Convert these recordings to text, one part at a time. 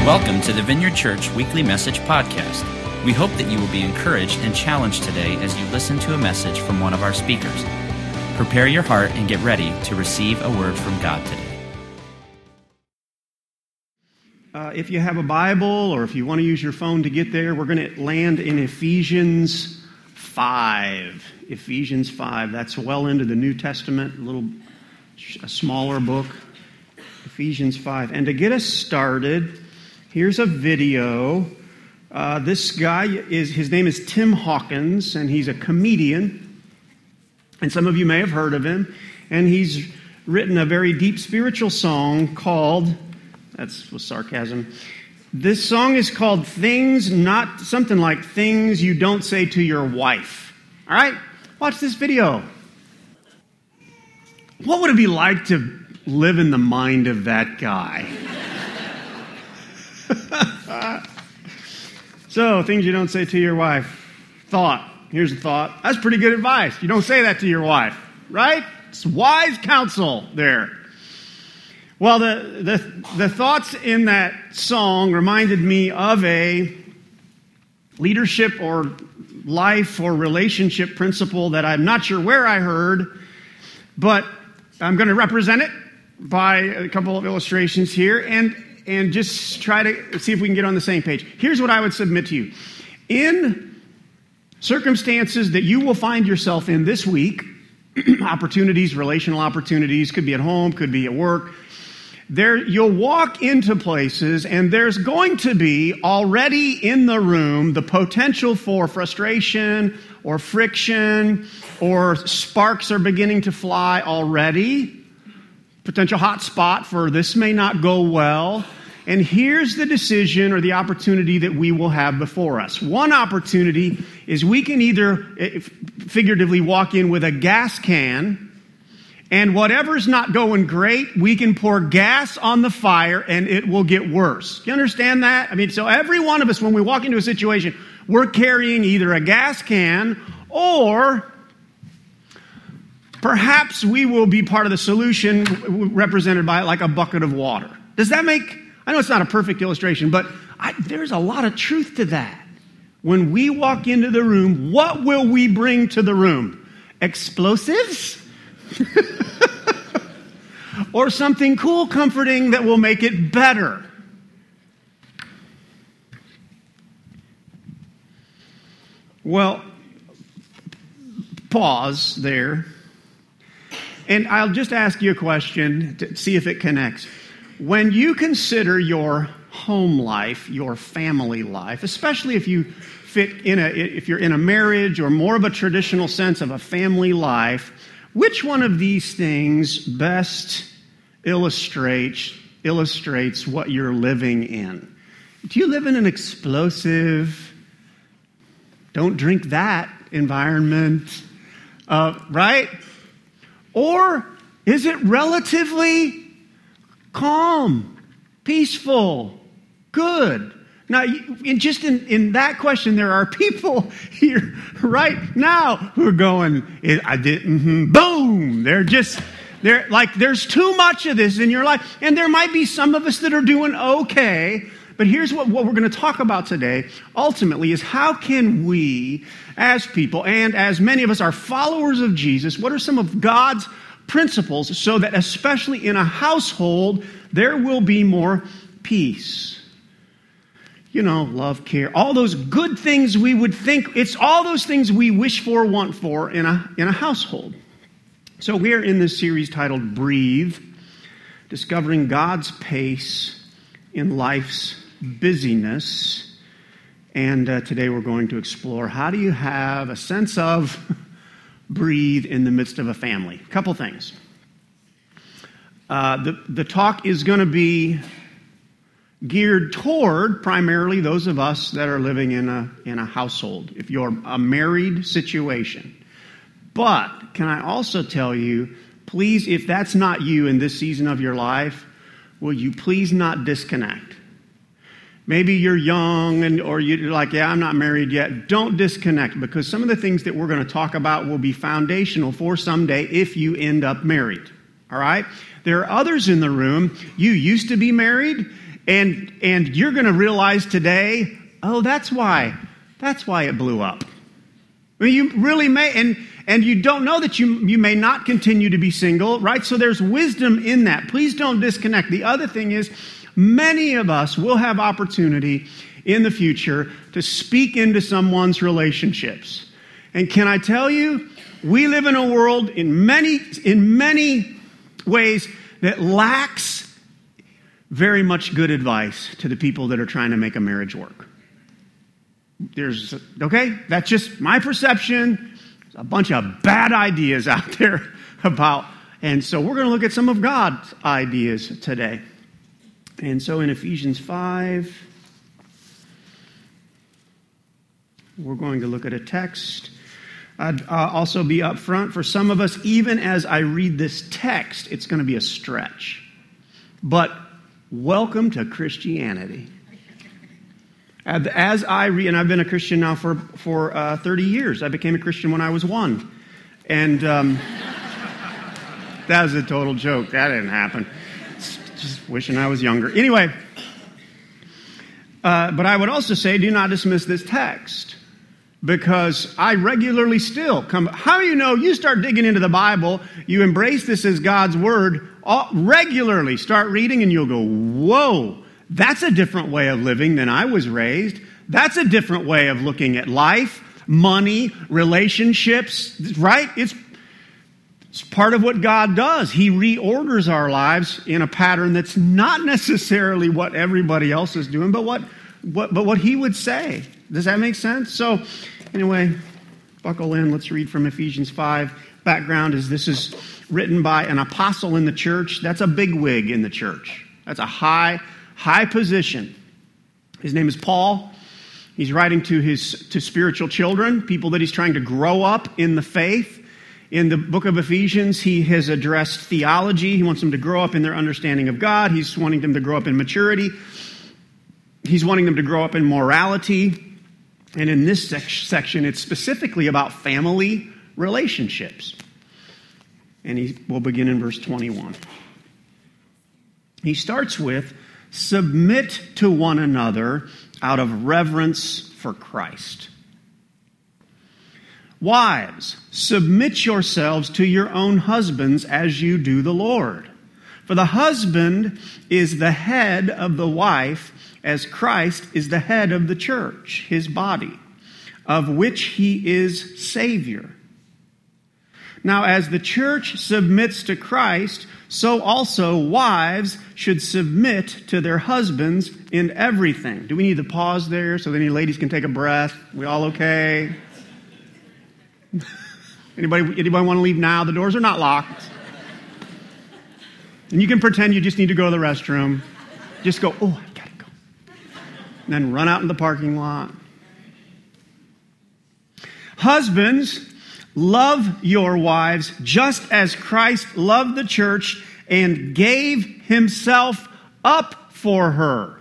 Welcome to the Vineyard Church Weekly Message Podcast. We hope that you will be encouraged and challenged today as you listen to a message from one of our speakers. Prepare your heart and get ready to receive a word from God today. If you have a Bible or if you want to use your phone to get there, we're going to land in Ephesians 5. Ephesians 5. That's well into the New Testament, a smaller book. Ephesians 5. And to get us started, here's a video. This guy, his name is Tim Hawkins, and he's a comedian. And some of you may have heard of him. And he's written a very deep spiritual song called, that's with sarcasm, this song is called something like Things You Don't Say to Your Wife. All right? Watch this video. What would it be like to live in the mind of that guy? So, things you don't say to your wife. Thought. Here's a thought. That's pretty good advice. You don't say that to your wife, right? It's wise counsel there. Well, the thoughts in that song reminded me of a leadership or life or relationship principle that I'm not sure where I heard, but I'm going to represent it by a couple of illustrations here and just try to see if we can get on the same page. Here's what I would submit to you. In circumstances that you will find yourself in this week, opportunities, relational opportunities, could be at home, could be at work, you'll walk into places and there's going to be already in the room the potential for frustration or friction or sparks are beginning to fly already. Potential hot spot for this may not go well. And here's the decision or the opportunity that we will have before us. One opportunity is we can either figuratively walk in with a gas can, and whatever's not going great, we can pour gas on the fire and it will get worse. You understand that? I mean, so every one of us, when we walk into a situation, we're carrying either a gas can or perhaps we will be part of the solution represented by like a bucket of water. Does that make... I know it's not a perfect illustration, but there's a lot of truth to that. When we walk into the room, what will we bring to the room? Explosives? Or something cool, comforting that will make it better? Well, pause there. And I'll just ask you a question to see if it connects. When you consider your home life, your family life, especially if you if you're in a marriage or more of a traditional sense of a family life, which one of these things best illustrates what you're living in? Do you live in an explosive, don't drink that environment, right? Or is it relatively calm, peaceful, good? Now, in that question, there are people here right now who are going, boom! They're like, there's too much of this in your life. And there might be some of us that are doing okay. But here's what we're going to talk about today, ultimately, is how can we, as people, and as many of us are followers of Jesus, what are some of God's principles so that especially in a household, there will be more peace. You know, love, care, all those good things we would think, it's all those things we wish for, want for in a household. So we're in this series titled Breathe, discovering God's pace in life's busyness. And today we're going to explore how do you have a sense of breathe in the midst of a family. A couple things. The talk is going to be geared toward primarily those of us that are living in a household, if you're a married situation. But can I also tell you, please, if that's not you in this season of your life, will you please not disconnect? Maybe you're young or you're like, yeah, I'm not married yet. Don't disconnect, because some of the things that we're going to talk about will be foundational for someday if you end up married. All right? There are others in the room. You used to be married And you're going to realize today, oh, that's why it blew up. I mean, you really may, and you don't know that you may not continue to be single, right? So there's wisdom in that. Please don't disconnect. The other thing is, many of us will have opportunity in the future to speak into someone's relationships. And can I tell you, we live in a world in many ways that lacks very much good advice to the people that are trying to make a marriage work. That's just my perception. There's a bunch of bad ideas out there and so we're going to look at some of God's ideas today. And so in Ephesians 5, we're going to look at a text. I'd also be up front for some of us, even as I read this text, it's going to be a stretch. But welcome to Christianity. As I read, and I've been a Christian now for 30 years. I became a Christian when I was 1. And that was a total joke. That didn't happen. Just wishing I was younger. Anyway, but I would also say, do not dismiss this text. Because I regularly still come. How do you know you start digging into the Bible, you embrace this as God's Word, regularly start reading and you'll go, whoa, that's a different way of living than I was raised. That's a different way of looking at life, money, relationships, right? It's part of what God does. He reorders our lives in a pattern that's not necessarily what everybody else is doing, but what He would say. Does that make sense? So, anyway, buckle in. Let's read from Ephesians 5. Background is this is written by an apostle in the church. That's a big wig in the church. That's a high position. His name is Paul. He's writing to spiritual children, people that he's trying to grow up in the faith. In the book of Ephesians, he has addressed theology. He wants them to grow up in their understanding of God. He's wanting them to grow up in maturity. He's wanting them to grow up in morality. And in this section, it's specifically about family relationships. And we'll begin in verse 21. He starts with, submit to one another out of reverence for Christ. Wives, submit yourselves to your own husbands as you do the Lord. For the husband is the head of the wife, as Christ is the head of the church, his body, of which he is Savior. Now, as the church submits to Christ, so also wives should submit to their husbands in everything. Do we need to pause there so that any ladies can take a breath? We all okay? Anybody want to leave now? The doors are not locked. And you can pretend you just need to go to the restroom. Just go, oh, I gotta go. And then run out in the parking lot. Husbands, love your wives just as Christ loved the church and gave himself up for her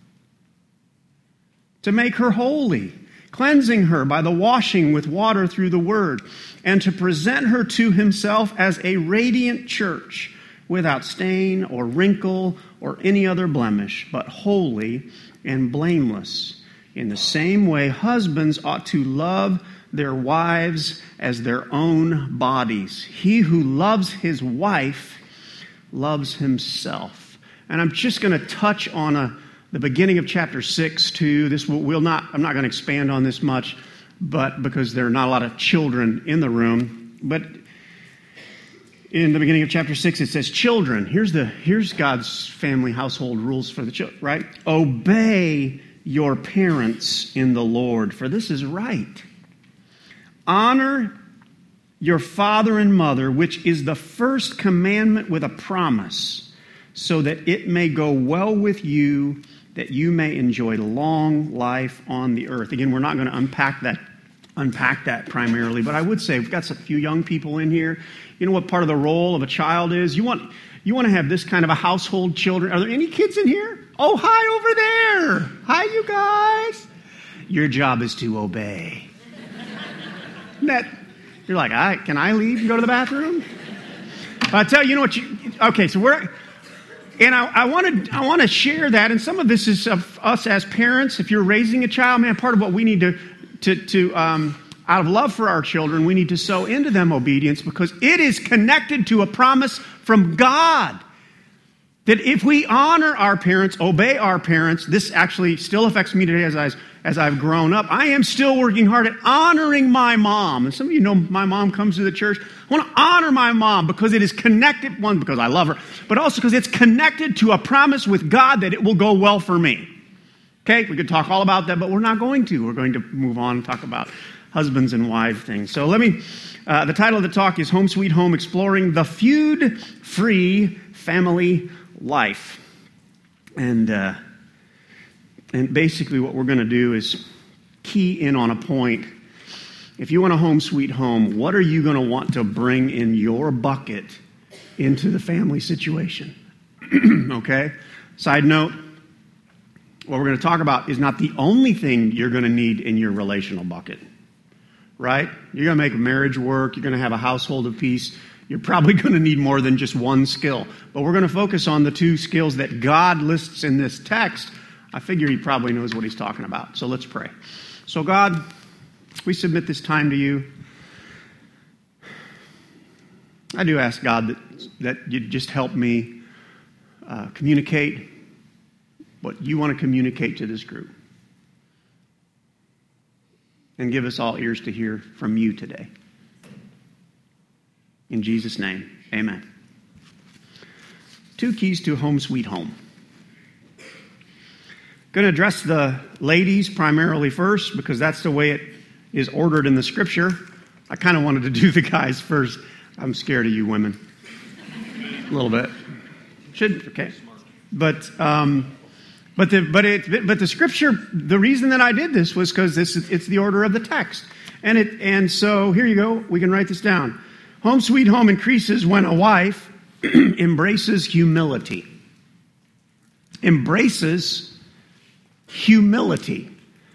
to make her holy, cleansing her by the washing with water through the word, and to present her to himself as a radiant church without stain or wrinkle or any other blemish, but holy and blameless. In the same way, husbands ought to love their wives as their own bodies. He who loves his wife loves himself. And I'm just going to touch on the beginning of chapter 6 too. I'm not going to expand on this much, but because there are not a lot of children in the room. But in the beginning of chapter 6, it says, children, here's God's family household rules for the children, right? Obey your parents in the Lord, for this is right. Honor your father and mother, which is the first commandment with a promise, so that it may go well with you, that you may enjoy long life on the earth. Again, we're not going to unpack that primarily, but I would say we've got a few young people in here. You know what part of the role of a child is? You want to have this kind of a household, children. Are there any kids in here? Oh, hi over there. Hi, you guys. Your job is to obey. You're like, can I leave and go to the bathroom? I tell you, okay, so And I want to share that, and some of this is of us as parents. If you're raising a child, man, part of what we need to out of love for our children, we need to sow into them obedience, because it is connected to a promise from God that if we honor our parents, obey our parents, this actually still affects me today as I've grown up. I am still working hard at honoring my mom. And some of you know my mom comes to the church. I want to honor my mom because it is connected, one, because I love her, but also because it's connected to a promise with God that it will go well for me. Okay, we could talk all about that, but we're not going to. We're going to move on and talk about husbands and wives things. So the title of the talk is Home Sweet Home, Exploring the Feud-Free Family Life. And basically what we're going to do is key in on a point. If you want a home sweet home, what are you going to want to bring in your bucket into the family situation? Okay? Side note, what we're going to talk about is not the only thing you're going to need in your relational bucket. Right? You're going to make a marriage work. You're going to have a household of peace. You're probably going to need more than just one skill. But we're going to focus on the two skills that God lists in this text. I figure he probably knows what he's talking about. So let's pray. So God, we submit this time to you. I do ask God that you just help me communicate what you want to communicate to this group. And give us all ears to hear from you today. In Jesus' name, amen. 2 keys to home sweet home. Going to address the ladies primarily first, because that's the way it is ordered in the scripture. I kind of wanted to do the guys first. I'm scared of you women. A little bit. Okay. But the scripture, the reason that I did this was because it's the order of the text. And so here you go. We can write this down. Home sweet home increases when a wife embraces humility. Embraces humility.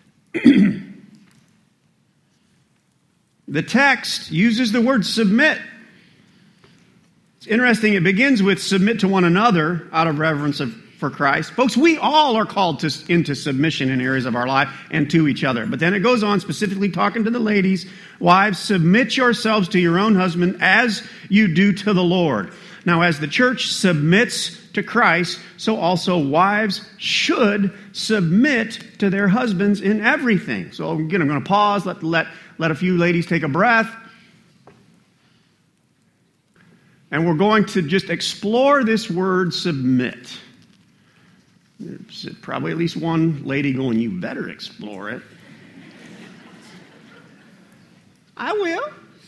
The text uses the word submit. It's interesting. It begins with submit to one another out of reverence for Christ. Folks, we all are called into submission in areas of our life and to each other. But then it goes on specifically talking to the ladies. Wives, submit yourselves to your own husband as you do to the Lord. Now, as the church submits to Christ, so also wives should submit to their husbands in everything. So again, I'm going to pause, let a few ladies take a breath. And we're going to just explore this word submit. There's probably at least one lady going, you better explore it. I will.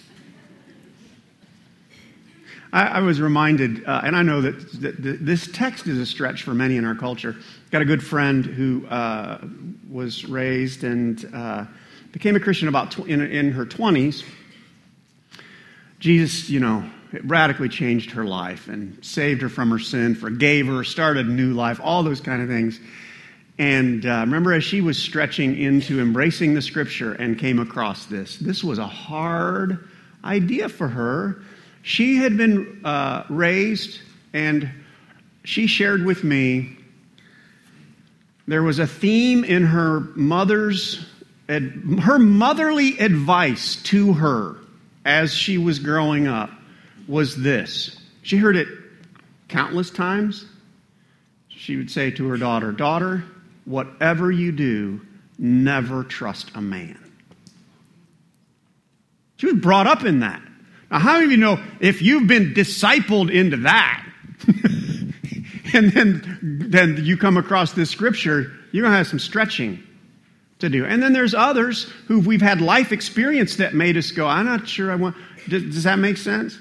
I was reminded, and I know that this text is a stretch for many in our culture. Got a good friend who was raised and became a Christian about in her 20s. Jesus, it radically changed her life and saved her from her sin, forgave her, started a new life, all those kind of things. And remember, as she was stretching into embracing the Scripture and came across this was a hard idea for her. She had been raised, and she shared with me, there was a theme in her motherly advice to her as she was growing up was this. She heard it countless times. She would say to her daughter, "Daughter, whatever you do, never trust a man." She was brought up in that. Now, how many of you know if you've been discipled into that, and then you come across this scripture, you're going to have some stretching to do. And then there's others who we've had life experience that made us go, I'm not sure I want. Does that make sense?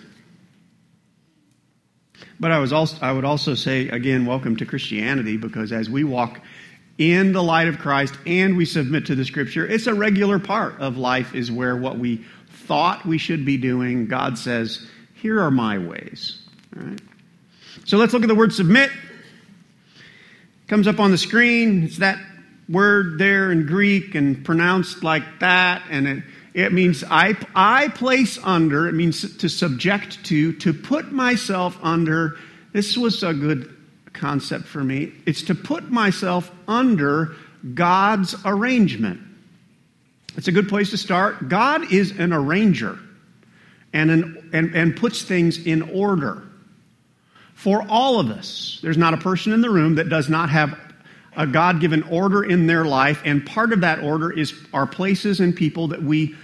But I would also say, again, welcome to Christianity, because as we walk in the light of Christ and we submit to the Scripture, it's a regular part of life is where what we thought we should be doing, God says, here are my ways. All right? So let's look at the word submit. It comes up on the screen. It's that word there in Greek and pronounced like that, and it means I place under. It means to subject to put myself under. This was a good concept for me. It's to put myself under God's arrangement. It's a good place to start. God is an arranger and puts things in order for all of us. There's not a person in the room that does not have a God-given order in their life, and part of that order is our places and people that we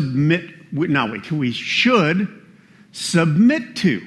we should submit to.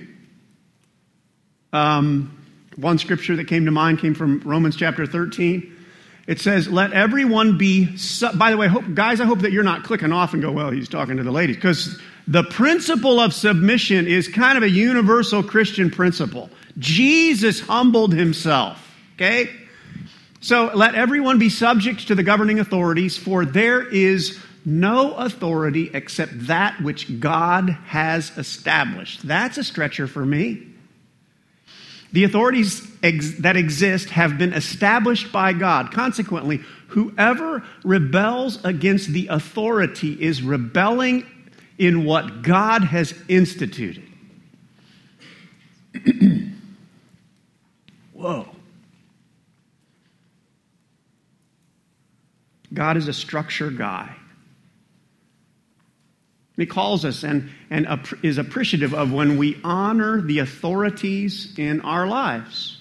One scripture that came to mind came from Romans chapter 13. It says, let everyone be... By the way, guys, I hope that you're not clicking off and go, well, he's talking to the ladies, because the principle of submission is kind of a universal Christian principle. Jesus humbled himself, okay? So let everyone be subject to the governing authorities, for there is no authority except that which God has established. That's a stretcher for me. The authorities that exist have been established by God. Consequently, whoever rebels against the authority is rebelling in what God has instituted. Whoa. God is a structure guy. He calls us and is appreciative of when we honor the authorities in our lives.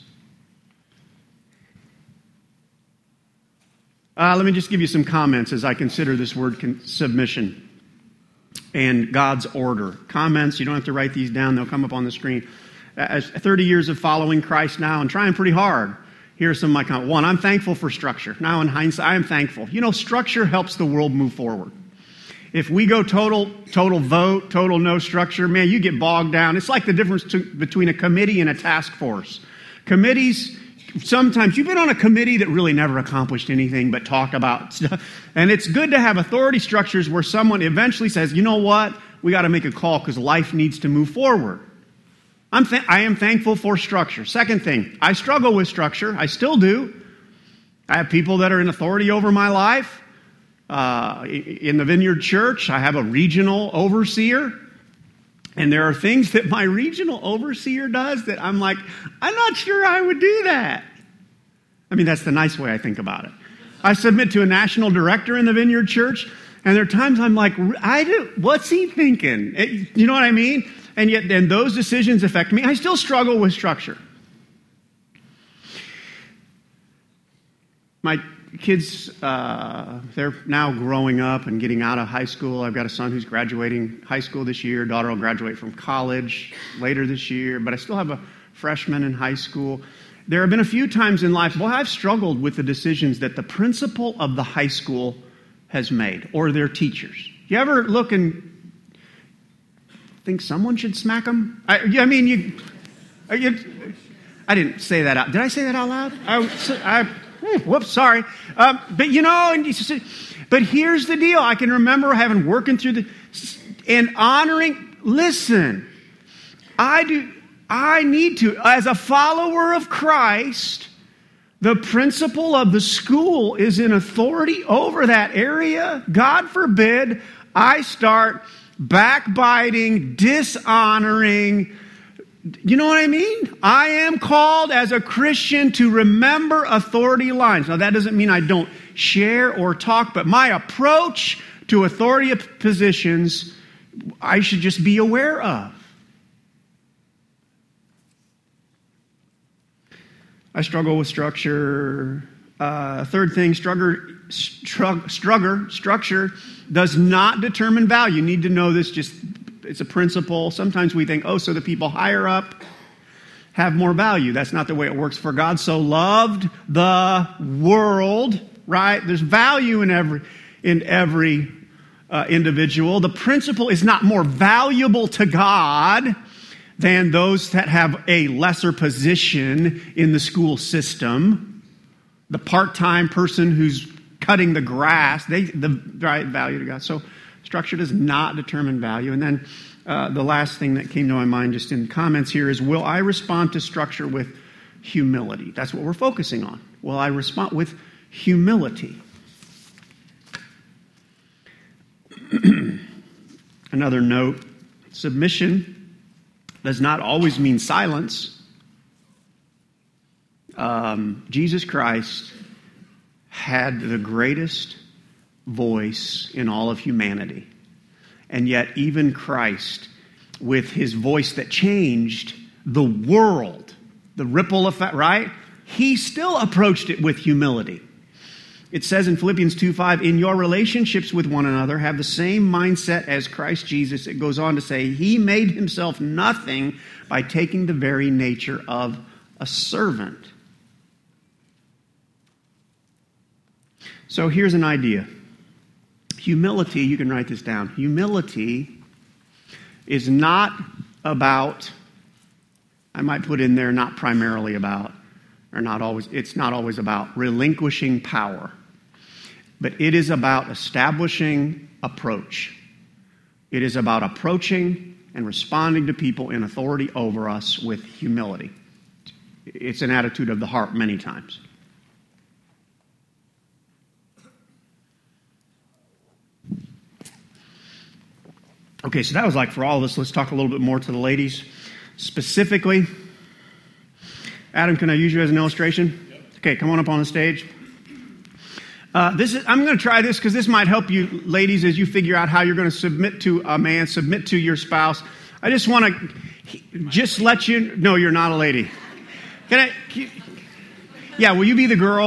Let me just give you some comments as I consider this word submission and God's order. Comments, you don't have to write these down. They'll come up on the screen. 30 years of following Christ now and trying pretty hard. Here are some of my comments. One, I'm thankful for structure. Now in hindsight, I am thankful. You know, structure helps the world move forward. If we go total vote, total no structure, man, you get bogged down. It's like the difference between a committee and a task force. Committees, sometimes you've been on a committee that really never accomplished anything but talk about stuff. And it's good to have authority structures where someone eventually says, you know what, we got to make a call because life needs to move forward. I am thankful for structure. Second thing, I struggle with structure. I still do. I have people that are in authority over my life. In the Vineyard Church, I have a regional overseer. And there are things that my regional overseer does that I'm like, I'm not sure I would do that. I mean, that's the nice way I think about it. I submit to a national director in the Vineyard Church, and there are times I'm like, what's he thinking? You know what I mean? And yet, then those decisions affect me. I still struggle with structure. My kids, they're now growing up and getting out of high school. I've got a son who's graduating high school this year. Daughter will graduate from college later this year. But I still have a freshman in high school. There have been a few times in life, I've struggled with the decisions that the principal of the high school has made, or their teachers. You ever look and think someone should smack them? I didn't say that out. Did I say that out loud? Whoops, sorry. But here's the deal. I can remember having working through and honoring. Listen, I need to, as a follower of Christ, the principal of the school is in authority over that area. God forbid I start backbiting, dishonoring. You know what I mean? I am called as a Christian to remember authority lines. Now, that doesn't mean I don't share or talk, but my approach to authority positions, I should just be aware of. I struggle with structure. Third thing, structure does not determine value. You need to know this, it's a principle. Sometimes we think, so the people higher up have more value. That's not the way it works. For God so loved the world, right? There's value in every individual. The principle is not more valuable to God than those that have a lesser position in the school system. The part-time person who's cutting the grass, the right value to God. So structure does not determine value. And then the last thing that came to my mind just in comments here is, will I respond to structure with humility? That's what we're focusing on. Will I respond with humility? Another note, submission does not always mean silence. Jesus Christ had the greatest voice in all of humanity. And yet even Christ, with his voice that changed the world, the ripple effect, right? He still approached it with humility. It says in Philippians 2:5, in your relationships with one another, have the same mindset as Christ Jesus. It goes on to say, he made himself nothing by taking the very nature of a servant. So here's an idea. Humility, you can write this down. Humility is not about, I might put in there, not primarily about, or not always, it's not always about relinquishing power. But it is about establishing approach. It is about approaching and responding to people in authority over us with humility. It's an attitude of the heart many times. Okay, so that was like for all of us. Let's talk a little bit more to the ladies. Specifically, Adam, can I use you as an illustration? Yep. Okay, come on up on the stage. I'm going to try this because this might help you, ladies, as you figure out how you're going to submit to a man, submit to your spouse. I just want to just let you know you're not a lady. Yeah, will you be the girl?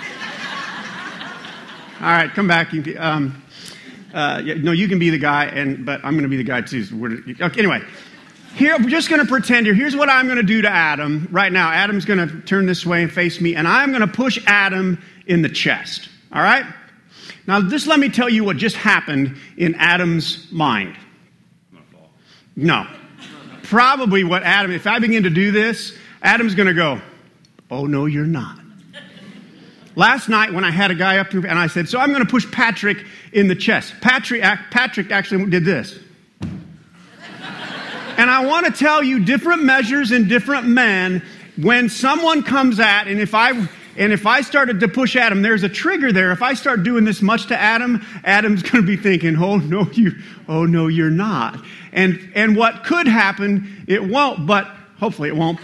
All right, come back. No, you can be the guy, but I'm going to be the guy too. Okay, anyway, here we're just going to pretend here. Here's what I'm going to do to Adam right now. Adam's going to turn this way and face me, and I'm going to push Adam in the chest. All right? Now, just let me tell you what just happened in Adam's mind. No. Probably what Adam, if I begin to do this, Adam's going to go, oh, no, you're not. Last night when I had a guy up here and I said, so I'm going to push Patrick in the chest. Patrick actually did this. And I want to tell you different measures in different men when someone comes at, and if I started to push Adam, there's a trigger there. If I start doing this much to Adam, Adam's going to be thinking, oh no, you're not. And what could happen, it won't, but hopefully it won't,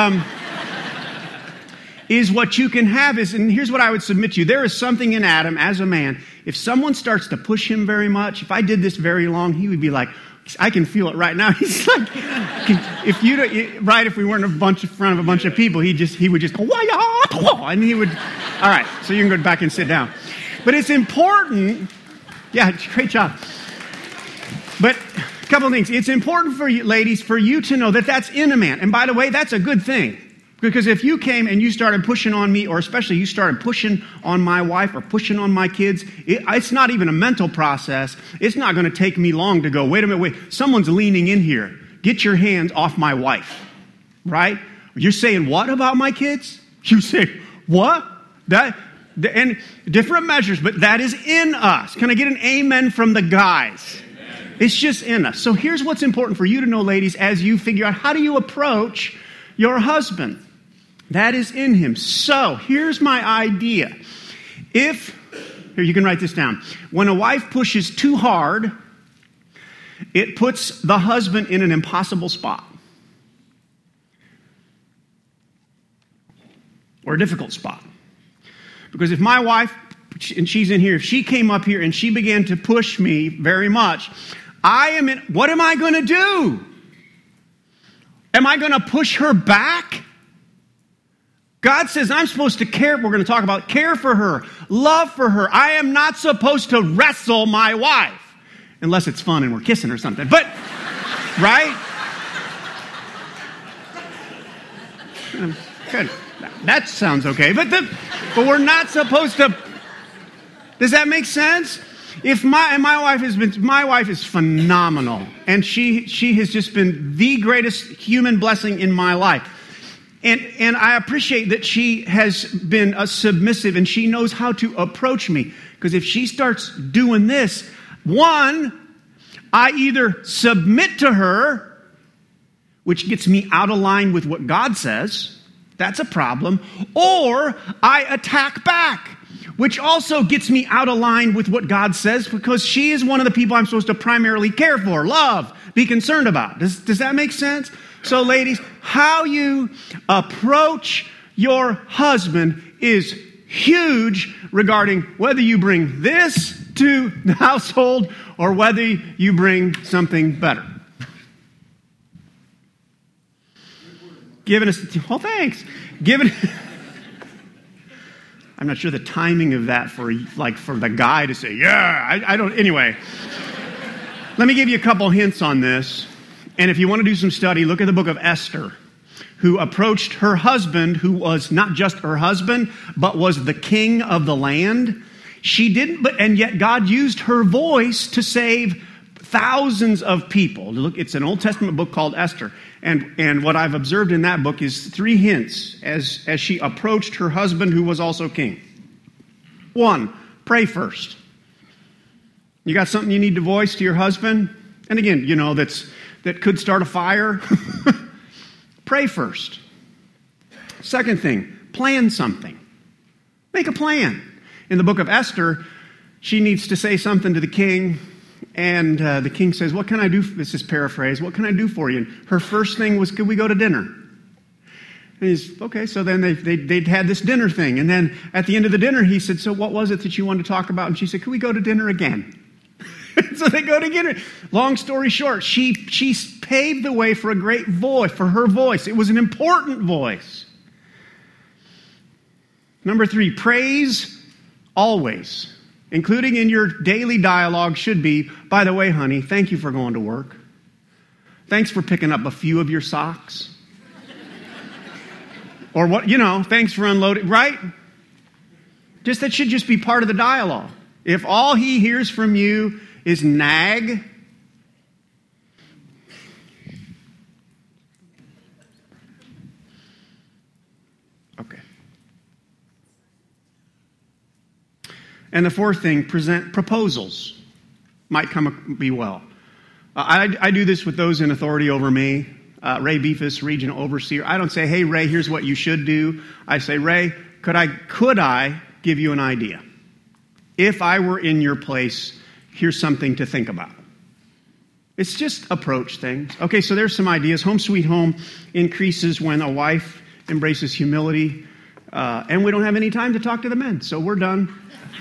is what you can have is, and here's what I would submit to you. There is something in Adam as a man. If someone starts to push him very much, if I did this very long, he would be like, I can feel it right now. He's like, if we weren't in front of a bunch of people, he would just go, and he would, all right, so you can go back and sit down. But it's important, yeah, great job. But a couple of things. It's important for you, ladies, for you to know that that's in a man. And by the way, that's a good thing. Because if you came and you started pushing on me, or especially you started pushing on my wife or pushing on my kids, it's not even a mental process. It's not going to take me long to go, wait a minute, someone's leaning in here. Get your hands off my wife, right? You're saying what about my kids? You say, what? And different measures, but that is in us. Can I get an amen from the guys? Amen. It's just in us. So here's what's important for you to know, ladies, as you figure out how do you approach your husband. That is in him. So, here's my idea. Here, you can write this down. When a wife pushes too hard, it puts the husband in an impossible spot. Or a difficult spot. Because if my wife, and she's in here, if she came up here and she began to push me very much, what am I going to do? Am I going to push her back? God says I'm supposed to care, we're going to talk about care for her, love for her. I am not supposed to wrestle my wife. Unless it's fun and we're kissing or something. But, right? Good. That sounds okay. But we're not supposed to. Does that make sense? If my wife is phenomenal, and she has just been the greatest human blessing in my life. And I appreciate that she has been submissive and she knows how to approach me. Because if she starts doing this, one, I either submit to her, which gets me out of line with what God says. That's a problem. Or I attack back, which also gets me out of line with what God says because she is one of the people I'm supposed to primarily care for, love, be concerned about. Does that make sense? So ladies, how you approach your husband is huge regarding whether you bring this to the household or whether you bring something better. Thanks. I'm not sure the timing of that for the guy to say, yeah, I don't, anyway. Let me give you a couple hints on this. And if you want to do some study, look at the book of Esther, who approached her husband, who was not just her husband, but was the king of the land. She didn't, and yet God used her voice to save thousands of people. Look, it's an Old Testament book called Esther. And what I've observed in that book is 3 hints as she approached her husband, who was also king. 1, pray first. You got something you need to voice to your husband? And again, that could start a fire. Pray first. Second thing, plan something. Make a plan. In the book of Esther, she needs to say something to the king, and the king says, what can I do? This is paraphrase. What can I do for you? And her first thing was, could we go to dinner? And he's, okay, so then they'd had this dinner thing. And then at the end of the dinner, he said, so what was it that you wanted to talk about? And she said, could we go to dinner again? So they go to dinner. Long story short, she paved the way for a great voice, for her voice. It was an important voice. Number 3, praise always, including in your daily dialogue, should be, by the way, honey, thank you for going to work. Thanks for picking up a few of your socks. Or what, thanks for unloading, right? That should just be part of the dialogue. If all he hears from you is nag, okay. And the 4th thing, present proposals. Might be well. I do this with those in authority over me. Ray Beefus, regional overseer. I don't say, hey, Ray, here's what you should do. I say, Ray, could I give you an idea? If I were in your place, here's something to think about. It's just approach things. Okay, so there's some ideas. Home sweet home increases when a wife embraces humility. And we don't have any time to talk to the men, so we're done.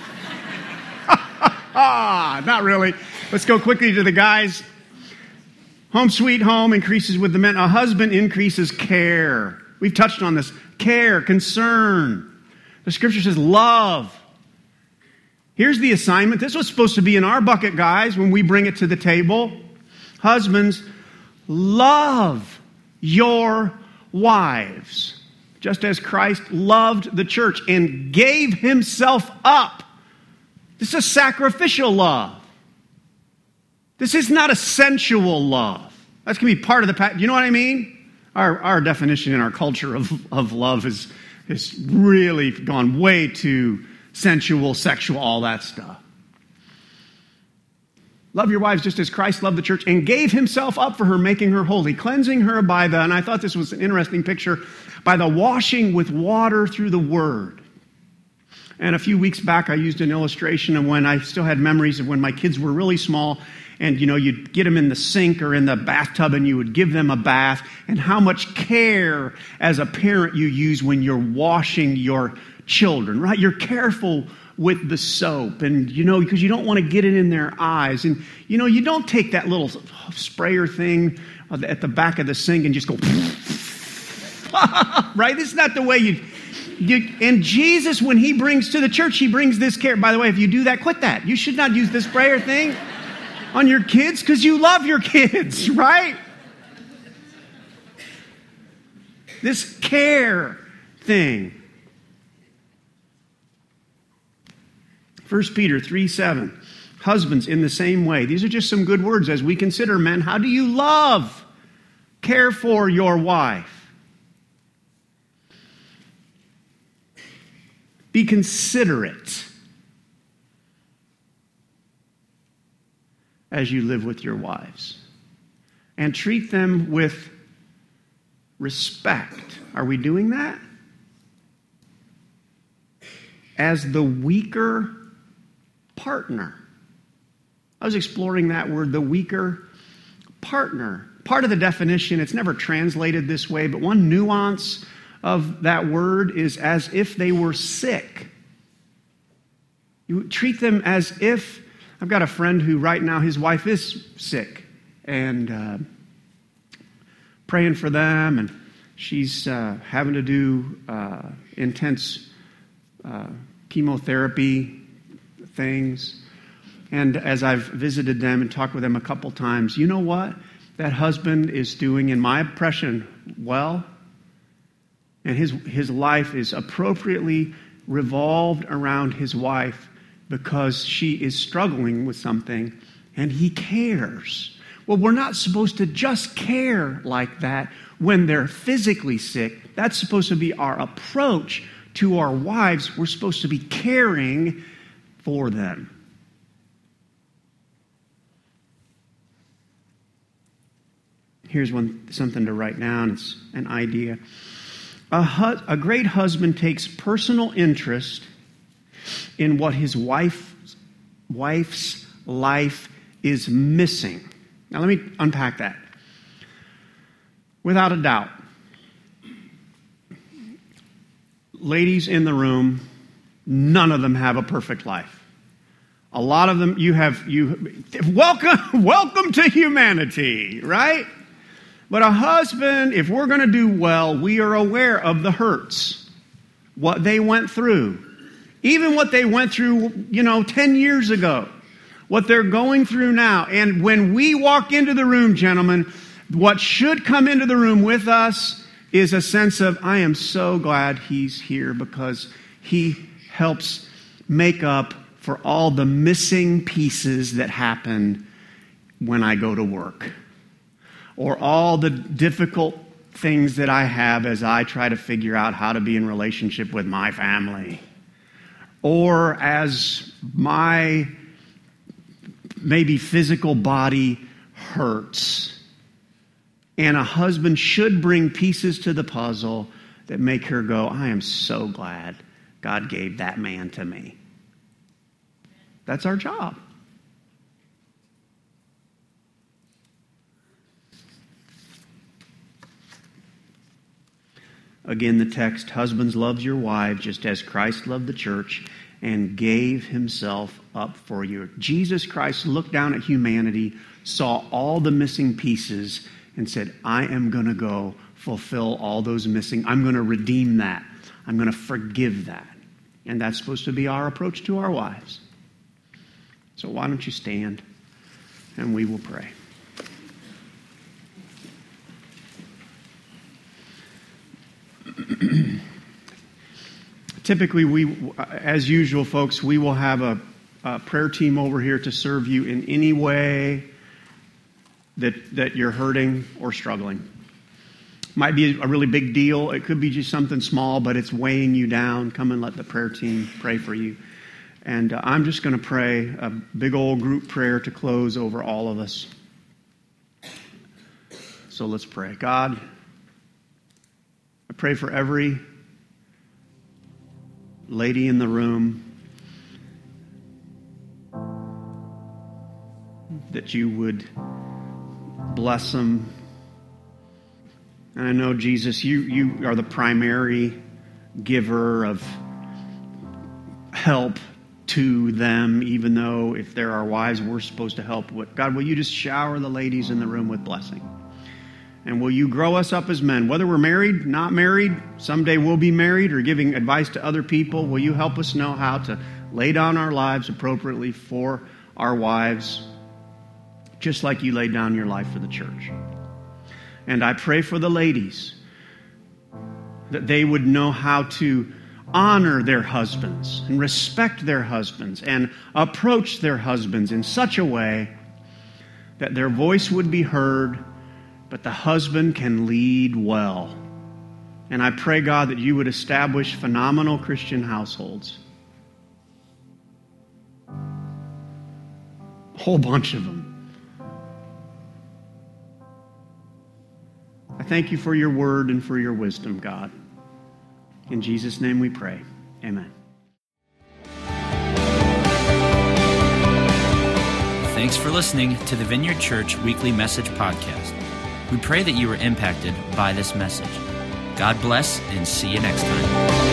Not really. Let's go quickly to the guys. Home sweet home increases with the men. A husband increases care. We've touched on this. Care, concern. The scripture says love. Here's the assignment. This was supposed to be in our bucket, guys, when we bring it to the table. Husbands, love your wives, just as Christ loved the church and gave himself up. This is a sacrificial love. This is not a sensual love. That's going to be part of the... You know what I mean? Our definition in our culture of love has really gone way too sensual, sexual, all that stuff. Love your wives just as Christ loved the church and gave himself up for her, making her holy, cleansing her by the, and I thought this was an interesting picture, by the washing with water through the word. And a few weeks back, I used an illustration of when I still had memories of when my kids were really small, and you'd get them in the sink or in the bathtub and you would give them a bath, and how much care as a parent you use when you're washing your children, right? You're careful with the soap, and because you don't want to get it in their eyes, and you don't take that little sprayer thing at the back of the sink and just go right? This is not the way you and Jesus, when he brings to the church, he brings this care. By the way, if you do that, quit that. You should not use the sprayer thing on your kids because you love your kids, right? This care thing. 1 Peter 3:7. Husbands, in the same way. These are just some good words as we consider men. How do you love, care for your wife? Be considerate as you live with your wives. And treat them with respect. Are we doing that? As the weaker partner. I was exploring that word, the weaker partner. Part of the definition, it's never translated this way, but one nuance of that word is as if they were sick. You treat them as if, I've got a friend who right now, his wife is sick, and praying for them, and she's having to do intense chemotherapy things. And as I've visited them and talked with them a couple times, you know what? That husband is doing, in my impression, well. And his life is appropriately revolved around his wife because she is struggling with something, and he cares. Well, we're not supposed to just care like that when they're physically sick. That's supposed to be our approach to our wives. We're supposed to be caring for them. Here's something to write down. It's an idea. A great husband takes personal interest in what his wife's life is missing. Now let me unpack that. Without a doubt, ladies in the room, none of them have a perfect life. A lot of them, welcome to humanity, right? But a husband, if we're going to do well, we are aware of the hurts, what they went through. Even what they went through, 10 years ago. What they're going through now. And when we walk into the room, gentlemen, what should come into the room with us is a sense of, I am so glad he's here because he helps make up for all the missing pieces that happen when I go to work. Or all the difficult things that I have as I try to figure out how to be in relationship with my family. Or as my maybe physical body hurts. And a husband should bring pieces to the puzzle that make her go, I am so glad God gave that man to me. That's our job. Again, the text, husbands, love your wives just as Christ loved the church and gave himself up for you. Jesus Christ looked down at humanity, saw all the missing pieces, and said, I am going to go fulfill all those missing. I'm going to redeem that. I'm going to forgive that. And that's supposed to be our approach to our wives. So why don't you stand and we will pray. Typically, as usual, folks, we will have a prayer team over here to serve you in any way that you're hurting or struggling. Might be a really big deal. It could be just something small, but it's weighing you down. Come and let the prayer team pray for you. And I'm just going to pray a big old group prayer to close over all of us. So let's pray. God, I pray for every lady in the room that you would bless them. And I know, Jesus, you are the primary giver of help to them, even though if they're our wives, we're supposed to help. God, will you just shower the ladies in the room with blessing? And will you grow us up as men? Whether we're married, not married, someday we'll be married or giving advice to other people, will you help us know how to lay down our lives appropriately for our wives, just like you laid down your life for the church? And I pray for the ladies, that they would know how to honor their husbands and respect their husbands and approach their husbands in such a way that their voice would be heard, but the husband can lead well. And I pray, God, that you would establish phenomenal Christian households. A whole bunch of them. I thank you for your word and for your wisdom, God. In Jesus' name we pray. Amen. Thanks for listening to the Vineyard Church Weekly Message Podcast. We pray that you were impacted by this message. God bless, and see you next time.